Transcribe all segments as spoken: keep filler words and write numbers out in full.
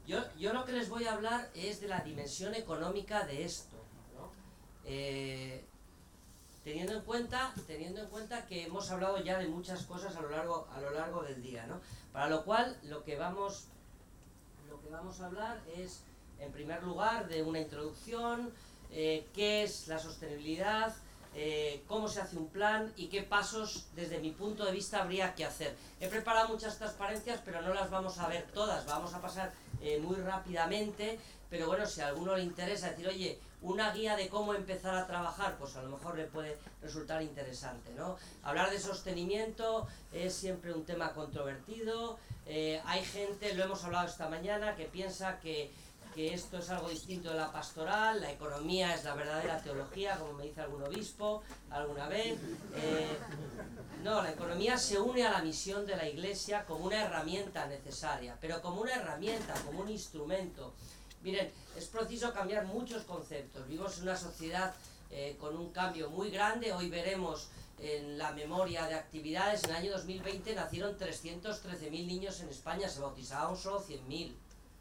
Yo, yo lo que les voy a hablar es de la dimensión económica de esto, ¿no? Eh, teniendo en cuenta, teniendo en cuenta que hemos hablado ya de muchas cosas a lo largo, a lo largo del día, ¿no? Para lo cual, lo que vamos, lo que vamos a hablar es, en primer lugar, de una introducción, eh, qué es la sostenibilidad, eh, cómo se hace un plan y qué pasos, desde mi punto de vista, habría que hacer. He preparado muchas transparencias, pero no las vamos a ver todas, vamos a pasar eh, muy rápidamente, pero bueno, si a alguno le interesa decir, oye, una guía de cómo empezar a trabajar, pues a lo mejor le puede resultar interesante, ¿no? Hablar de sostenimiento es siempre un tema controvertido, eh, hay gente, lo hemos hablado esta mañana, que piensa que que esto es algo distinto de la pastoral, la economía es la verdadera teología, como me dice algún obispo alguna vez. Eh, no, la economía se une a la misión de la Iglesia como una herramienta necesaria, pero como una herramienta, como un instrumento. Miren, es preciso cambiar muchos conceptos. Vivimos en una sociedad eh, con un cambio muy grande. Hoy veremos en la memoria de actividades, en el año dos mil veinte nacieron trescientos trece mil niños en España, se bautizaban solo cien mil.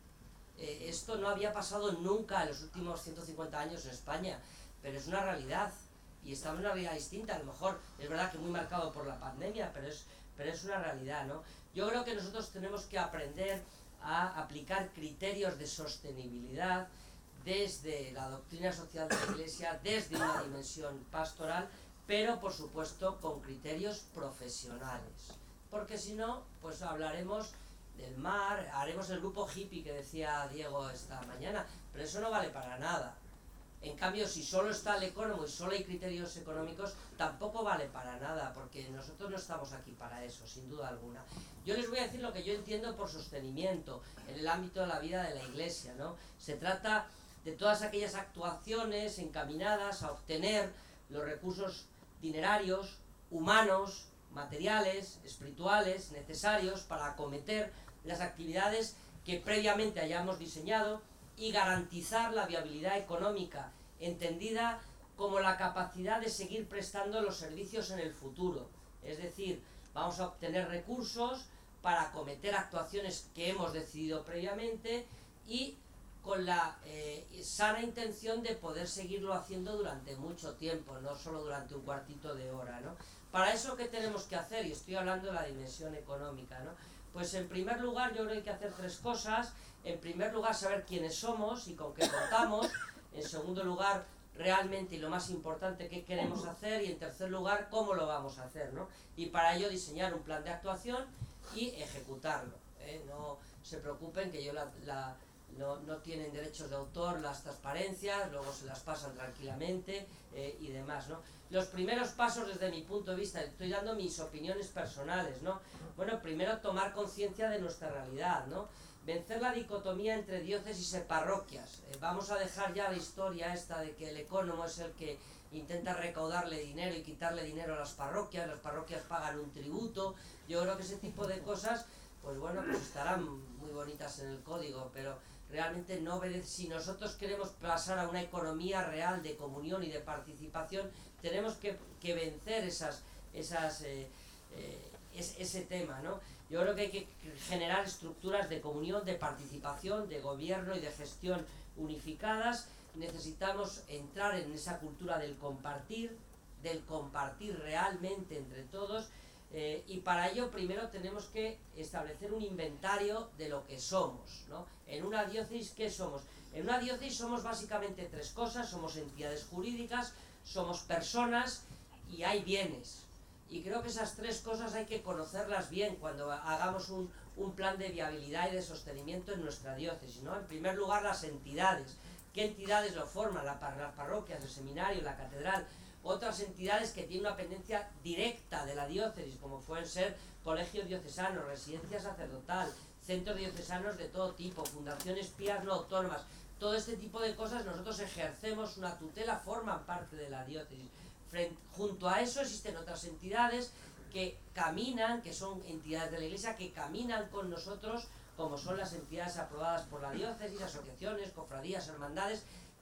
Eh, esto no había pasado nunca en los últimos ciento cincuenta años en España, pero es una realidad y estamos en una realidad distinta. A lo mejor es verdad que muy marcado por la pandemia, pero es, pero es una realidad, ¿no? Yo creo que nosotros tenemos que aprender a aplicar criterios de sostenibilidad desde la doctrina social de la Iglesia, desde una dimensión pastoral, pero por supuesto con criterios profesionales, porque si no, pues hablaremos del mar, haremos el grupo hippie que decía Diego esta mañana, pero eso no vale para nada. En cambio, si solo está el economo y solo hay criterios económicos, tampoco vale para nada, porque nosotros no estamos aquí para eso, sin duda alguna. Yo les voy a decir lo que yo entiendo por sostenimiento en el ámbito de la vida de la Iglesia, ¿no? Se trata de todas aquellas actuaciones encaminadas a obtener los recursos dinerarios, humanos, materiales, espirituales, necesarios para acometer las actividades que previamente hayamos diseñado y garantizar la viabilidad económica, entendida como la capacidad de seguir prestando los servicios en el futuro. Es decir, vamos a obtener recursos para acometer actuaciones que hemos decidido previamente y con la eh, sana intención de poder seguirlo haciendo durante mucho tiempo, no solo durante un cuartito de hora, ¿no? Para eso, ¿qué tenemos que hacer? Y estoy hablando de la dimensión económica, ¿no? Pues en primer lugar yo creo que hay que hacer tres cosas. En primer lugar, saber quiénes somos y con qué contamos. En segundo lugar, realmente y lo más importante, qué queremos hacer. Y en tercer lugar, cómo lo vamos a hacer, ¿no? Y para ello diseñar un plan de actuación y ejecutarlo, ¿eh? No se preocupen que yo la... la No, no tienen derechos de autor las transparencias, luego se las pasan tranquilamente eh, y demás, ¿no? Los primeros pasos desde mi punto de vista, estoy dando mis opiniones personales, ¿no? Bueno, primero tomar conciencia de nuestra realidad, ¿no? Vencer la dicotomía entre diócesis y parroquias. Eh, vamos a dejar ya la historia esta de que el ecónomo es el que intenta recaudarle dinero y quitarle dinero a las parroquias, las parroquias pagan un tributo. Yo creo que ese tipo de cosas, pues bueno, pues estarán muy bonitas en el código, pero realmente no obedece. Si nosotros queremos pasar a una economía real de comunión y de participación, tenemos que, que vencer esas, esas, eh, eh, es, ese tema, ¿no? Yo creo que hay que generar estructuras de comunión, de participación, de gobierno y de gestión unificadas. Necesitamos entrar en esa cultura del compartir, del compartir realmente entre todos. Eh, y para ello primero tenemos que establecer un inventario de lo que somos, ¿no? En una diócesis, ¿qué somos? En una diócesis somos básicamente tres cosas: somos entidades jurídicas, somos personas y hay bienes. Y creo que esas tres cosas hay que conocerlas bien cuando hagamos un, un plan de viabilidad y de sostenimiento en nuestra diócesis, ¿no? En primer lugar, las entidades. ¿Qué entidades lo forman? La, las parroquias, el seminario, la catedral. Otras entidades que tienen una pendencia directa de la diócesis, como pueden ser colegios diocesanos, residencia sacerdotal, centros diocesanos de todo tipo, fundaciones pías no autónomas. Todo este tipo de cosas nosotros ejercemos una tutela, forman parte de la diócesis. Frente, junto a eso existen otras entidades que caminan, que son entidades de la Iglesia, que caminan con nosotros, como son las entidades aprobadas por la diócesis, asociaciones, cofradías, hermandades,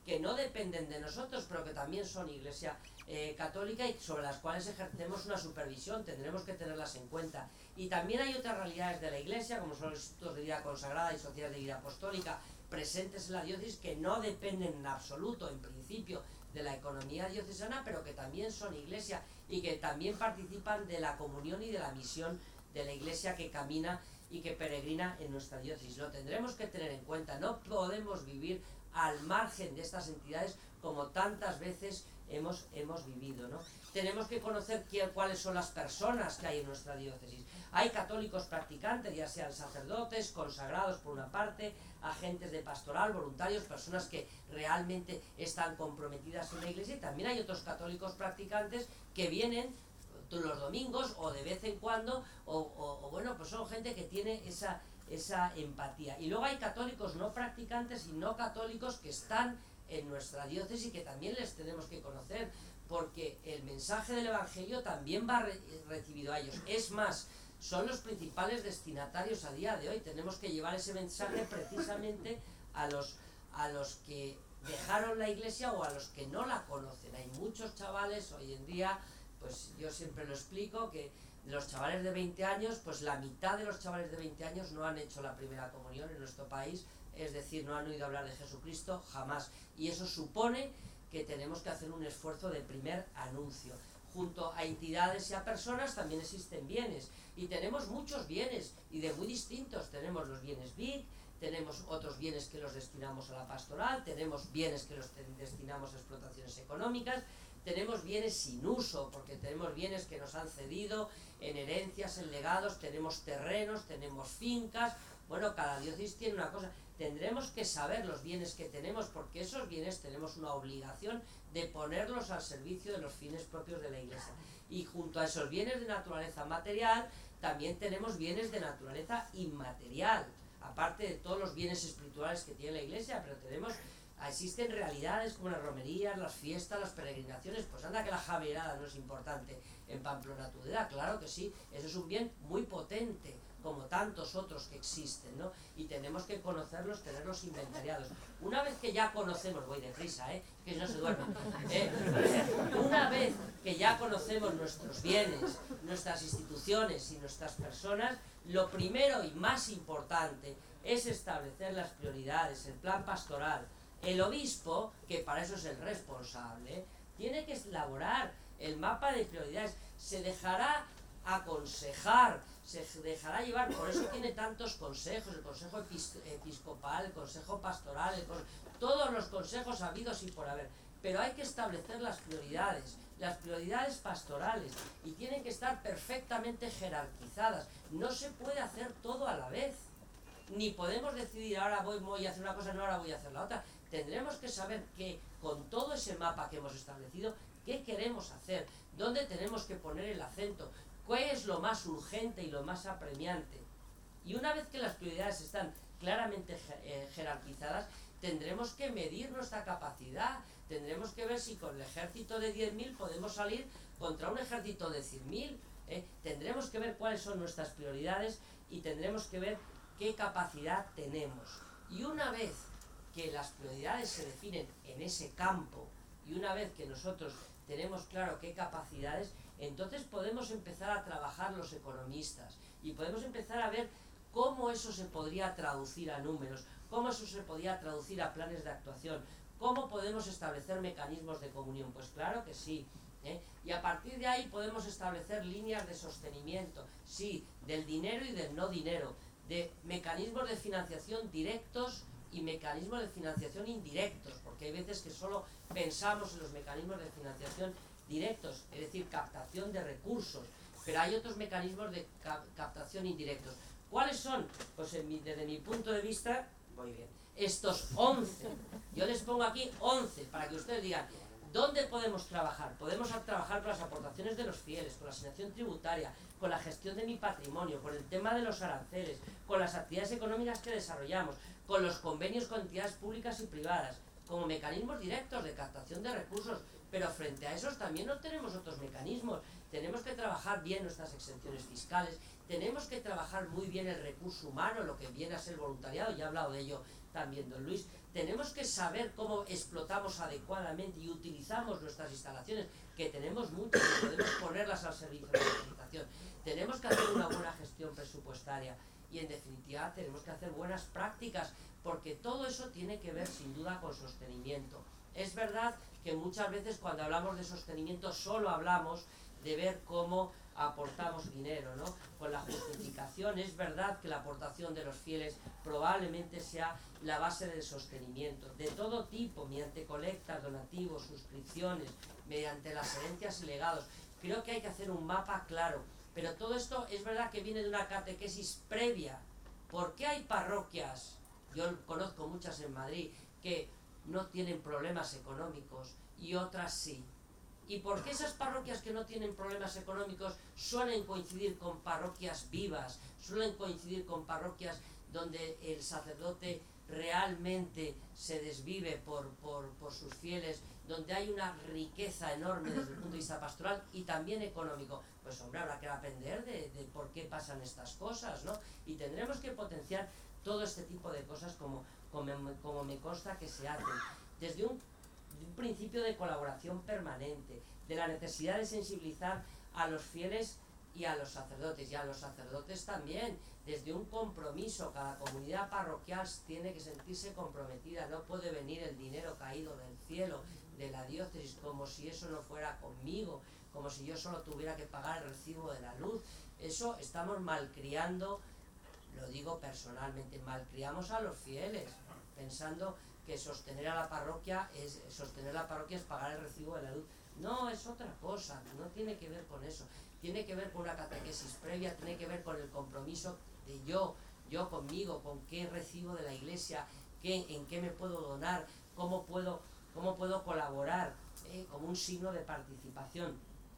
que no dependen de nosotros, pero que también son Iglesia eh, católica y sobre las cuales ejercemos una supervisión, tendremos que tenerlas en cuenta. Y también hay otras realidades de la Iglesia, como son los institutos de vida consagrada y sociedades de vida apostólica, presentes en la diócesis, que no dependen en absoluto, en principio, de la economía diocesana, pero que también son Iglesia y que también participan de la comunión y de la misión de la Iglesia que camina y que peregrina en nuestra diócesis. Lo tendremos que tener en cuenta, no podemos vivir al margen de estas entidades como tantas veces hemos, hemos vivido, ¿no? Tenemos que conocer quién, cuáles son las personas que hay en nuestra diócesis. Hay católicos practicantes, ya sean sacerdotes, consagrados por una parte, agentes de pastoral, voluntarios, personas que realmente están comprometidas en la Iglesia, y también hay otros católicos practicantes que vienen los domingos o de vez en cuando, o, o, o bueno, pues son gente que tiene esa, esa empatía. Y luego hay católicos no practicantes y no católicos que están en nuestra diócesis y que también les tenemos que conocer, porque el mensaje del Evangelio también va re recibido a ellos. Es más, son los principales destinatarios a día de hoy. Tenemos que llevar ese mensaje precisamente a los, a los que dejaron la Iglesia o a los que no la conocen. Hay muchos chavales hoy en día, pues yo siempre lo explico, que los chavales de veinte años, pues la mitad de los chavales de veinte años no han hecho la primera comunión en nuestro país, es decir, no han oído hablar de Jesucristo jamás. Y eso supone que tenemos que hacer un esfuerzo de primer anuncio. Junto a entidades y a personas también existen bienes, y tenemos muchos bienes, y de muy distintos. Tenemos los bienes B I C, tenemos otros bienes que los destinamos a la pastoral, tenemos bienes que los destinamos a explotaciones económicas, tenemos bienes sin uso, porque tenemos bienes que nos han cedido en herencias, en legados, tenemos terrenos, tenemos fincas. Bueno, cada diócesis tiene una cosa. Tendremos que saber los bienes que tenemos, porque esos bienes tenemos una obligación de ponerlos al servicio de los fines propios de la Iglesia. Y junto a esos bienes de naturaleza material, también tenemos bienes de naturaleza inmaterial, aparte de todos los bienes espirituales que tiene la Iglesia, pero tenemos... Existen realidades como las romerías, las fiestas, las peregrinaciones. Pues anda que la javierada no es importante en Pamplona Tudela, claro que sí, eso es un bien muy potente, como tantos otros que existen, ¿no? Y tenemos que conocerlos, tenerlos inventariados. Una vez que ya conocemos, voy deprisa, ¿eh? Que no se duerme. ¿eh? Una vez que ya conocemos nuestros bienes, nuestras instituciones y nuestras personas, lo primero y más importante es establecer las prioridades, el plan pastoral. El obispo, que para eso es el responsable, tiene que elaborar el mapa de prioridades. Se dejará aconsejar, se dejará llevar, por eso tiene tantos consejos, el consejo episcopal, el consejo pastoral, el consejo, todos los consejos habidos y por haber. Pero hay que establecer las prioridades, las prioridades pastorales, y tienen que estar perfectamente jerarquizadas. No se puede hacer todo a la vez, ni podemos decidir ahora voy, voy a hacer una cosa, no, ahora voy a hacer la otra. Tendremos que saber que con todo ese mapa que hemos establecido, qué queremos hacer, dónde tenemos que poner el acento, qué es lo más urgente y lo más apremiante. Y una vez que las prioridades están claramente jerarquizadas, tendremos que medir nuestra capacidad, tendremos que ver si con el ejército de diez mil podemos salir contra un ejército de cien mil, ¿eh? Tendremos que ver cuáles son nuestras prioridades y tendremos que ver qué capacidad tenemos. Y una vez que las prioridades se definen en ese campo, y una vez que nosotros tenemos claro qué capacidades, entonces podemos empezar a trabajar los economistas y podemos empezar a ver cómo eso se podría traducir a números, cómo eso se podría traducir a planes de actuación, cómo podemos establecer mecanismos de comunión. Pues claro que sí, ¿eh? Y a partir de ahí podemos establecer líneas de sostenimiento, sí, del dinero y del no dinero, de mecanismos de financiación directos y mecanismos de financiación indirectos, porque hay veces que solo pensamos en los mecanismos de financiación directos, es decir, captación de recursos, pero hay otros mecanismos de cap captación indirectos. ¿Cuáles son? Pues en mi, desde mi punto de vista, voy bien, estos once, yo les pongo aquí once, para que ustedes digan, ¿dónde podemos trabajar? Podemos trabajar con las aportaciones de los fieles, con la asignación tributaria, con la gestión de mi patrimonio, con el tema de los aranceles, con las actividades económicas que desarrollamos, con los convenios con entidades públicas y privadas, como mecanismos directos de captación de recursos, pero frente a esos también no tenemos otros mecanismos, tenemos que trabajar bien nuestras exenciones fiscales, tenemos que trabajar muy bien el recurso humano, lo que viene a ser voluntariado, ya he hablado de ello también don Luis, tenemos que saber cómo explotamos adecuadamente y utilizamos nuestras instalaciones, que tenemos muchas y podemos ponerlas al servicio de la administración, tenemos que hacer una buena gestión presupuestaria y en definitiva tenemos que hacer buenas prácticas, porque todo eso tiene que ver sin duda con sostenimiento. Es verdad que muchas veces cuando hablamos de sostenimiento solo hablamos de ver cómo aportamos dinero, ¿no? Con la justificación, es verdad que la aportación de los fieles probablemente sea la base del sostenimiento, de todo tipo, mediante colectas, donativos, suscripciones, mediante las herencias y legados. Creo que hay que hacer un mapa claro, pero todo esto es verdad que viene de una catequesis previa. ¿Por qué hay parroquias? Yo conozco muchas en Madrid que no tienen problemas económicos y otras sí. ¿Y por qué esas parroquias que no tienen problemas económicos suelen coincidir con parroquias vivas, suelen coincidir con parroquias donde el sacerdote realmente se desvive por, por, por sus fieles, donde hay una riqueza enorme desde el punto de vista pastoral y también económico? Pues hombre, habrá que aprender de, de por qué pasan estas cosas, ¿no? Y tendremos que potenciar todo este tipo de cosas como, como, como me consta que se hacen, desde un un principio de colaboración permanente, de la necesidad de sensibilizar a los fieles y a los sacerdotes, y a los sacerdotes también, desde un compromiso. Cada comunidad parroquial tiene que sentirse comprometida, no puede venir el dinero caído del cielo, de la diócesis, como si eso no fuera conmigo, como si yo solo tuviera que pagar el recibo de la luz. Eso estamos malcriando, lo digo personalmente, malcriamos a los fieles, pensando que sostener a la parroquia es sostener la parroquia es pagar el recibo de la luz. No, es otra cosa, no tiene que ver con eso, tiene que ver con una catequesis previa, tiene que ver con el compromiso de yo, yo conmigo, con qué recibo de la iglesia, qué, en qué me puedo donar, cómo puedo, cómo puedo colaborar, eh, como un signo de participación.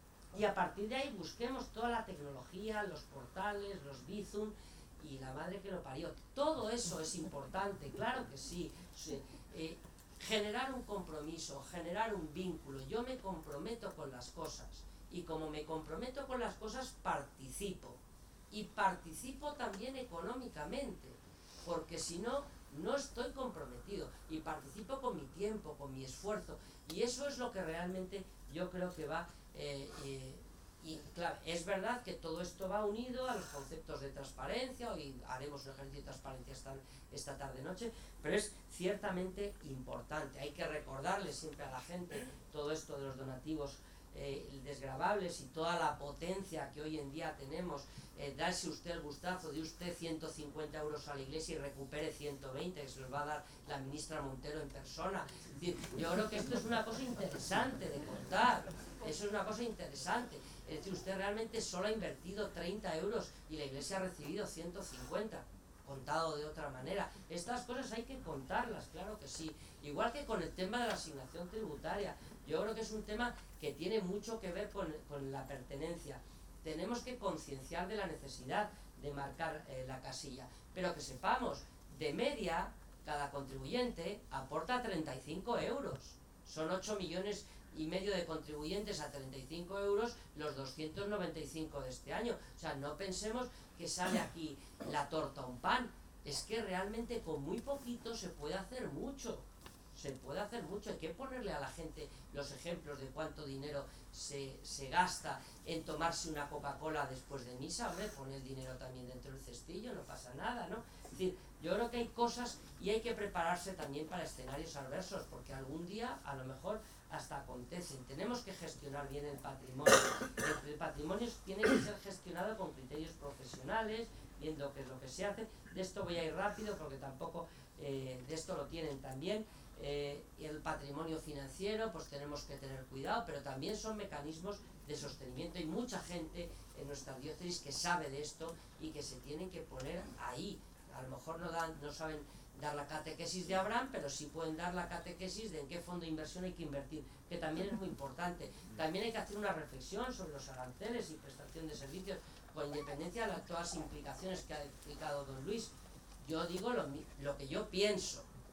Y a partir de ahí busquemos toda la tecnología, los portales, los Bizum, y la madre que lo parió. Todo eso es importante, claro que sí. sí. Eh, generar un compromiso, generar un vínculo. Yo me comprometo con las cosas y como me comprometo con las cosas participo. Y participo también económicamente, porque si no, no estoy comprometido. Y participo con mi tiempo, con mi esfuerzo. Y eso es lo que realmente yo creo que va... Eh, eh, Y claro, es verdad que todo esto va unido a los conceptos de transparencia, hoy haremos un ejercicio de transparencia esta, esta tarde-noche, pero es ciertamente importante. Hay que recordarle siempre a la gente todo esto de los donativos eh, desgravables y toda la potencia que hoy en día tenemos. Eh, darse usted el gustazo de usted ciento cincuenta euros a la iglesia y recupere ciento veinte, que se los va a dar la ministra Montero en persona. Es decir, yo creo que esto es una cosa interesante de contar, eso es una cosa interesante. Es decir, usted realmente solo ha invertido treinta euros y la iglesia ha recibido ciento cincuenta, contado de otra manera. Estas cosas hay que contarlas, claro que sí. Igual que con el tema de la asignación tributaria. Yo creo que es un tema que tiene mucho que ver con, con la pertenencia. Tenemos que concienciar de la necesidad de marcar eh, la casilla. Pero que sepamos, de media, cada contribuyente aporta treinta y cinco euros. Son ocho millones y medio de contribuyentes a treinta y cinco euros, los doscientos noventa y cinco de este año. O sea, no pensemos que sale aquí la torta o un pan. Es que realmente con muy poquito se puede hacer mucho. Se puede hacer mucho. Hay que ponerle a la gente los ejemplos de cuánto dinero se, se gasta en tomarse una Coca-Cola después de misa. Hombre, pone el dinero también dentro del cestillo, no pasa nada, ¿no? Es decir, yo creo que hay cosas y hay que prepararse también para escenarios adversos, porque algún día, a lo mejor, hasta acontecen. Tenemos que gestionar bien el patrimonio. El, el patrimonio tiene que ser gestionado con criterios profesionales, viendo qué es lo que se hace. De esto voy a ir rápido porque tampoco eh, de esto lo tienen también. Eh, el patrimonio financiero, pues tenemos que tener cuidado, pero también son mecanismos de sostenimiento. Hay mucha gente en nuestra diócesis que sabe de esto y que se tienen que poner ahí. A lo mejor no, dan, no saben dar la catequesis de Abraham, pero sí pueden dar la catequesis de en qué fondo de inversión hay que invertir, que también es muy importante. También hay que hacer una reflexión sobre los aranceles y prestación de servicios, con independencia de las, todas las implicaciones que ha explicado don Luis. Yo digo lo, lo que yo pienso,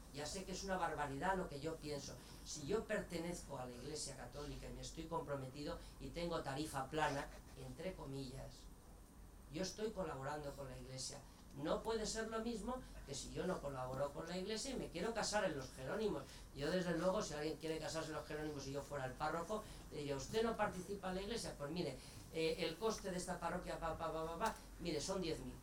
ya sé que es una barbaridad lo que yo pienso. Si yo pertenezco a la Iglesia Católica y me estoy comprometido y tengo tarifa plana, entre comillas, yo estoy colaborando con la Iglesia. No puede ser lo mismo que si yo no colaboro con la Iglesia y me quiero casar en los Jerónimos. Yo desde luego, si alguien quiere casarse en los Jerónimos y yo fuera el párroco, le diría, ¿usted no participa en la Iglesia? Pues mire, eh, el coste de esta parroquia, pa, pa, pa, pa, pa, mire, son diez mil.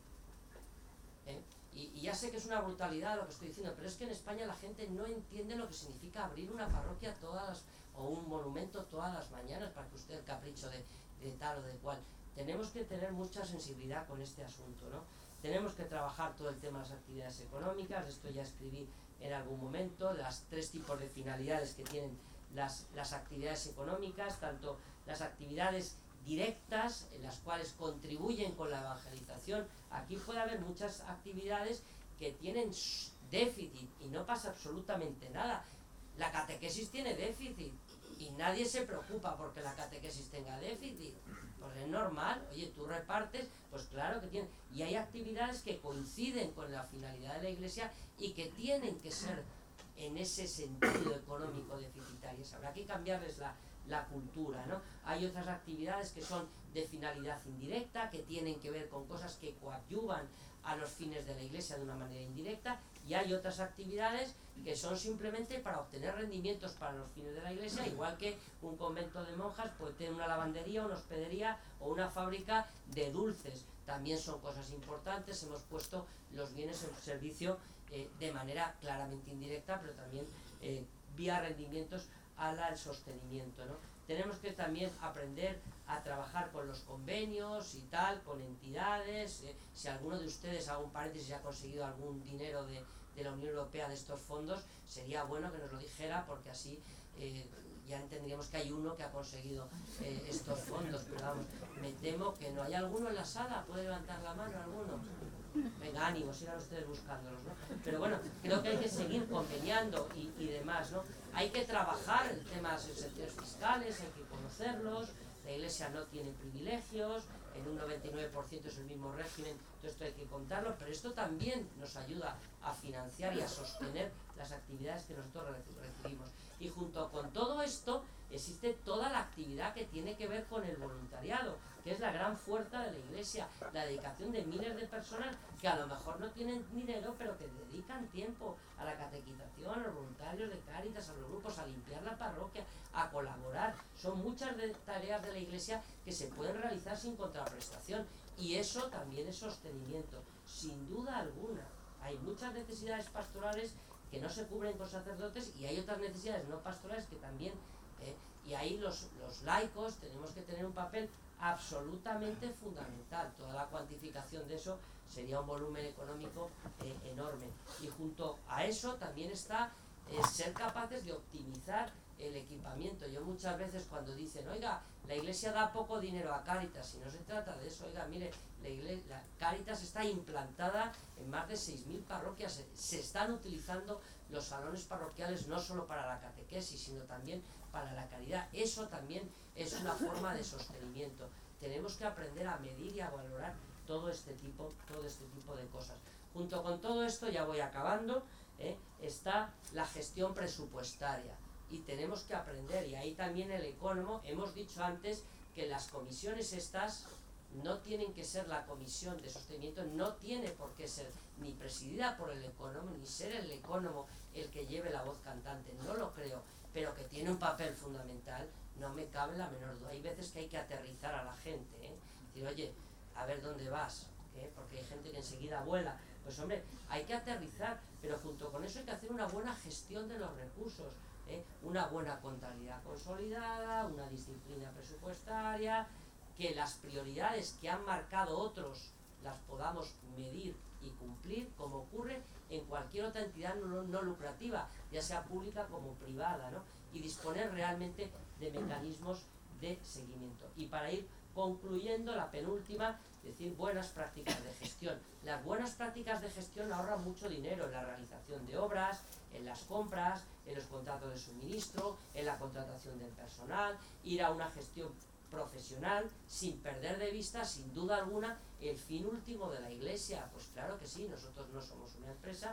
¿Eh? Y, y ya sé que es una brutalidad lo que estoy diciendo, pero es que en España la gente no entiende lo que significa abrir una parroquia todas las, o un monumento todas las mañanas para que usted el capricho de, de tal o de cual. Tenemos que tener mucha sensibilidad con este asunto, ¿no? Tenemos que trabajar todo el tema de las actividades económicas, de esto ya escribí en algún momento, de las tres tipos de finalidades que tienen las, las actividades económicas, tanto las actividades directas, en las cuales contribuyen con la evangelización. Aquí puede haber muchas actividades que tienen déficit y no pasa absolutamente nada. La catequesis tiene déficit y nadie se preocupa porque la catequesis tenga déficit. Pues es normal, oye, tú repartes, pues claro que tiene. Y hay actividades que coinciden con la finalidad de la Iglesia y que tienen que ser en ese sentido económico deficitarias. Habrá que cambiarles la, la cultura, ¿no? Hay otras actividades que son de finalidad indirecta, que tienen que ver con cosas que coadyuvan a los fines de la Iglesia de una manera indirecta, y hay otras actividades que son simplemente para obtener rendimientos para los fines de la Iglesia, igual que un convento de monjas puede tener una lavandería, una hospedería o una fábrica de dulces. También son cosas importantes, hemos puesto los bienes en servicio eh, de manera claramente indirecta, pero también eh, vía rendimientos al sostenimiento, ¿no? Tenemos que también aprender a trabajar con los convenios y tal, con entidades. Eh, si alguno de ustedes, hago un paréntesis, ha conseguido algún dinero de, de la Unión Europea de estos fondos, sería bueno que nos lo dijera, porque así eh, ya entenderíamos que hay uno que ha conseguido eh, estos fondos, pero vamos, me temo que no. ¿Hay alguno en la sala? ¿Puede levantar la mano alguno? Venga, ánimos, irán ustedes buscándolos, ¿no? Pero bueno, creo que hay que seguir conveniando y, y demás, ¿no? Hay que trabajar el tema de las exenciones fiscales, hay que conocerlos. La Iglesia no tiene privilegios, en un noventa y nueve por ciento es el mismo régimen, todo esto hay que contarlo, pero esto también nos ayuda a financiar y a sostener las actividades que nosotros recibimos. Y junto con todo esto existe toda la actividad que tiene que ver con el voluntariado, que es la gran fuerza de la Iglesia, la dedicación de miles de personas que a lo mejor no tienen dinero, pero que dedican tiempo a la catequización, a los voluntarios de Cáritas, a los grupos, a limpiar la parroquia, a colaborar. Son muchas de tareas de la Iglesia que se pueden realizar sin contraprestación, y eso también es sostenimiento, sin duda alguna. Hay muchas necesidades pastorales que no se cubren con sacerdotes y hay otras necesidades no pastorales que también, eh, y ahí los, los laicos tenemos que tener un papel absolutamente fundamental. Toda la cuantificación de eso sería un volumen económico eh, enorme, y junto a eso también está eh, ser capaces de optimizar el equipamiento. Yo muchas veces cuando dicen, oiga, la Iglesia da poco dinero a Cáritas, y no se trata de eso, oiga, mire, la, iglesia, la Cáritas está implantada en más de seis mil parroquias, se, se están utilizando los salones parroquiales no solo para la catequesis, sino también para la caridad. Eso también es una forma de sostenimiento. Tenemos que aprender a medir y a valorar todo este tipo, todo este tipo de cosas. Junto con todo esto, ya voy acabando, ¿eh? está la gestión presupuestaria. Y tenemos que aprender, y ahí también el ecónomo, hemos dicho antes que las comisiones estas no tienen que ser, la comisión de sostenimiento no tiene por qué ser ni presidida por el ecónomo, ni ser el ecónomo el que lleve la voz cantante, no lo creo, pero que tiene un papel fundamental, no me cabe la menor duda. Hay veces que hay que aterrizar a la gente, ¿eh? Decir, oye, a ver dónde vas, ¿eh? Porque hay gente que enseguida vuela. Pues hombre, hay que aterrizar, pero junto con eso hay que hacer una buena gestión de los recursos. ¿Eh? Una buena contabilidad consolidada, una disciplina presupuestaria, que las prioridades que han marcado otros las podamos medir y cumplir, como ocurre en cualquier otra entidad no, no lucrativa, ya sea pública como privada, ¿no? Y disponer realmente de mecanismos de seguimiento. Y para ir concluyendo, la penúltima, decir buenas prácticas de gestión. Las buenas prácticas de gestión ahorran mucho dinero en la realización de obras, en las compras, en los contratos de suministro, en la contratación del personal, ir a una gestión profesional sin perder de vista, sin duda alguna, el fin último de la Iglesia. Pues claro que sí, nosotros no somos una empresa,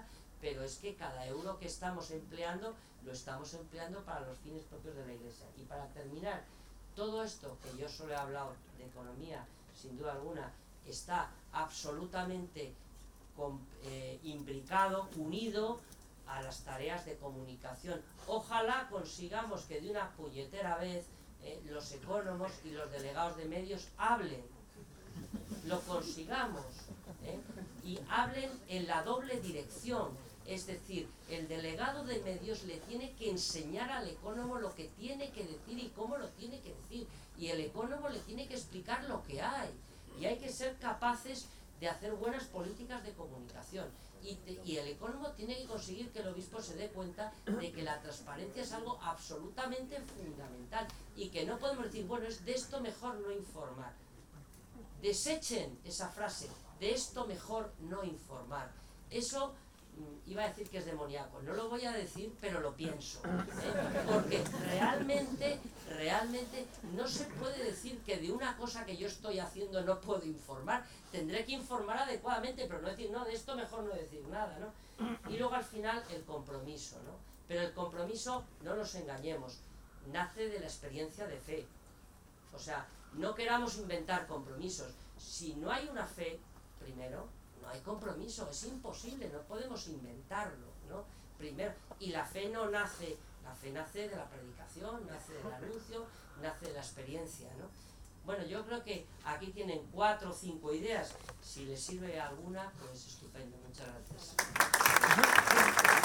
pero es que cada euro que estamos empleando lo estamos empleando para los fines propios de la Iglesia. Y para terminar, todo esto que yo solo he hablado de economía, sin duda alguna, está absolutamente con, eh, imbricado, unido a las tareas de comunicación. Ojalá consigamos que de una puñetera vez eh, los ecónomos y los delegados de medios hablen, lo consigamos, ¿eh? y hablen en la doble dirección. Es decir, el delegado de medios le tiene que enseñar al ecónomo lo que tiene que decir y cómo lo tiene que decir, y el ecónomo le tiene que explicar lo que hay, y hay que ser capaces de hacer buenas políticas de comunicación, y, te, y el ecónomo tiene que conseguir que el obispo se dé cuenta de que la transparencia es algo absolutamente fundamental, y que no podemos decir, bueno, es de esto mejor no informar. Desechen esa frase, de esto mejor no informar. Eso iba a decir que es demoníaco, no lo voy a decir, pero lo pienso, ¿eh? Porque realmente, realmente no se puede decir que de una cosa que yo estoy haciendo no puedo informar. Tendré que informar adecuadamente, pero no decir, no, de esto mejor no decir nada, ¿no? Y luego al final el compromiso, ¿no? Pero el compromiso, no nos engañemos, nace de la experiencia de fe. O sea, no queramos inventar compromisos. Si no hay una fe, primero, no hay compromiso, es imposible, no podemos inventarlo, ¿no? Primero, y la fe no nace, la fe nace de la predicación, nace del anuncio, nace de la experiencia, ¿no? Bueno, yo creo que aquí tienen cuatro o cinco ideas, si les sirve alguna, pues estupendo, muchas gracias.